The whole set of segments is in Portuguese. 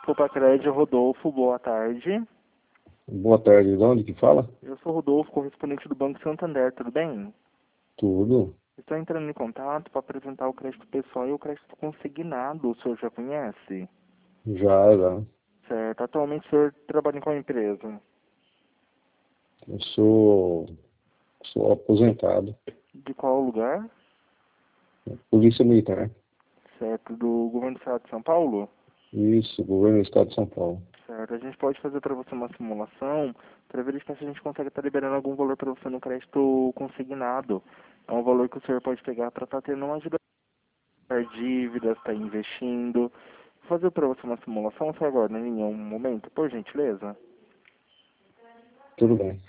Copa Crédito, Rodolfo, boa tarde. Boa tarde, de onde que fala? Eu sou Rodolfo, correspondente do Banco Santander, tudo bem? Tudo. Estou entrando em contato para apresentar o crédito pessoal e o crédito consignado, o senhor já conhece? Já. Certo, atualmente o senhor trabalha em qual empresa? Eu sou aposentado. De qual lugar? Polícia Militar. Certo, do governo do estado de São Paulo? Isso, governo do estado de São Paulo. Certo, a gente pode fazer para você uma simulação para verificar se a gente consegue estar liberando algum valor para você no crédito consignado. É um valor que o senhor pode pegar para estar tendo uma ajuda a pagar dívidas, estar investindo. Vou fazer para você uma simulação, só agora, em nenhum momento, por gentileza. Tudo bem.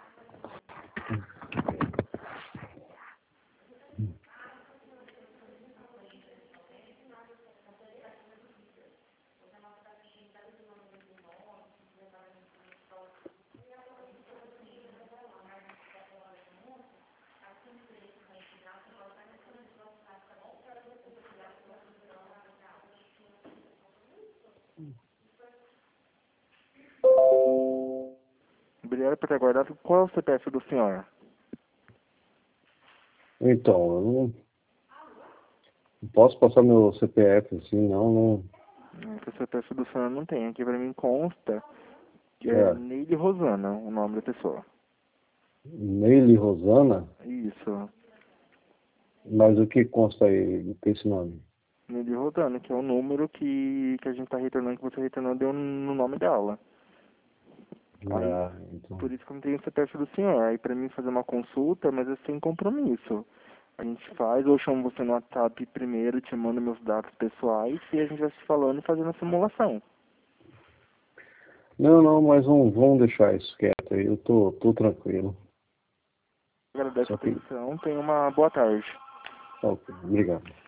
Obrigado por ter aguardado. Qual é o CPF do senhor? Então, eu não posso passar meu CPF assim, não. O CPF do senhor não tem. Aqui para mim consta que é É. Neide Rosana, o nome da pessoa. Neile Rosana, Isso. mas o que consta aí desse nome? Neide Rosana, que é o número que a gente está retornando, que você retornou, deu no nome dela. Aí, Então. por isso que eu não tenho o CPF do senhor. Aí para mim fazer uma consulta, mas é sem compromisso. A gente faz, ou eu chamo você no WhatsApp primeiro, te mando meus dados pessoais e a gente vai se falando e fazendo a simulação. Não, mas vamos deixar isso quieto aí, eu tô tranquilo. Agradeço a Só que. atenção, tenha uma boa tarde. Ok, obrigado.